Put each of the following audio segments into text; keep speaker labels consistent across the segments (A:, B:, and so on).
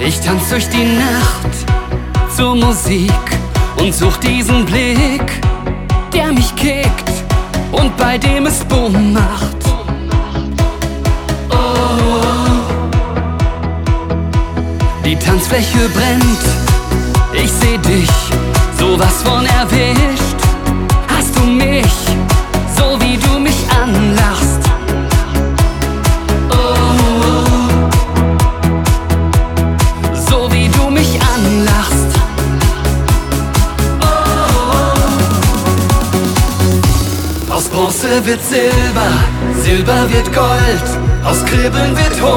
A: Ich tanz durch die Nacht zur Musik und such diesen Blick, der mich kickt und bei dem es Bumm macht. Oh, die Tanzfläche brennt, ich seh dich, sowas von erwischt. Hast du mich, so wie du mich anlachst? Oh, so wie du mich anlachst. Aus Bronze wird Silber, Silber wird Gold, aus Kribbeln wird 100.000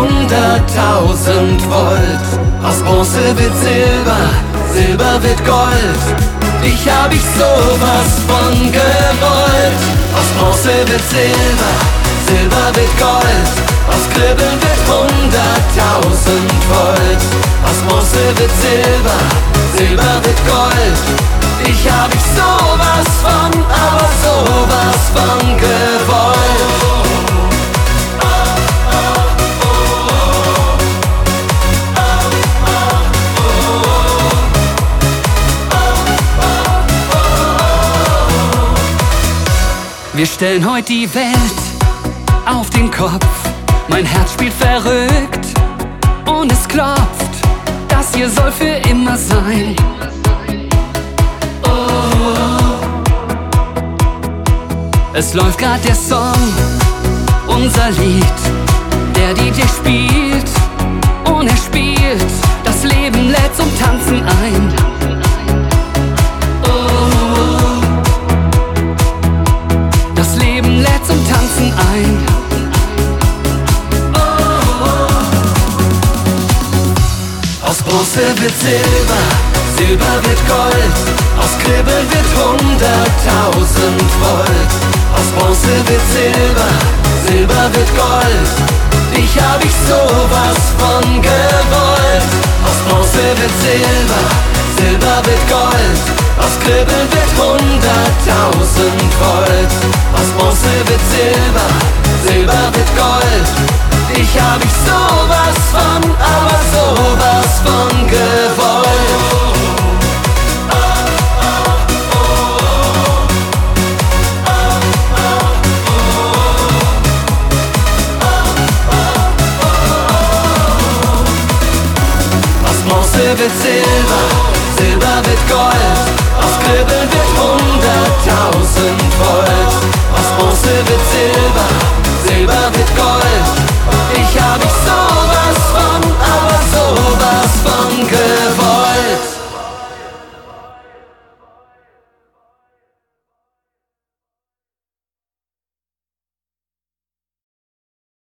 A: Volt. Aus Bronze wird Silber, Silber wird Gold, dich hab ich sowas von gewollt. Aus Bronze wird Silber, Silber wird Gold, aus Kribbeln wird 100.000 Volt. Aus Bronze wird Silber, Silber wird Gold, dich hab ich sowas von, aber sowas von gewollt. Wir stellen heute die Welt auf den Kopf, mein Herz spielt verrückt und es klopft, das hier soll für immer sein. Es läuft grad der Song, unser Lied, der DJ spielt und er spielt, das Leben lädt zum Tanzen ein. Oh, das Leben lädt zum Tanzen ein. Oh, aus Bronze wird Silber, Silber wird Gold, aus Kribbeln wird 100.000 Volt. Aus Bronze wird Silber, Silber wird Gold, dich hab ich sowas von gewollt. Aus Bronze wird Silber, Silber wird Gold, aus Kribbeln wird 100.000 Volt. Aus Bronze wird Silber, Silber wird Gold, dich hab ich sowas von, aber sowas von gewollt. Bronze wird Silber, Silber wird Gold, aus Kribbeln wird 100.000 Volt. Aus Bronze wird Silber, Silber wird Gold,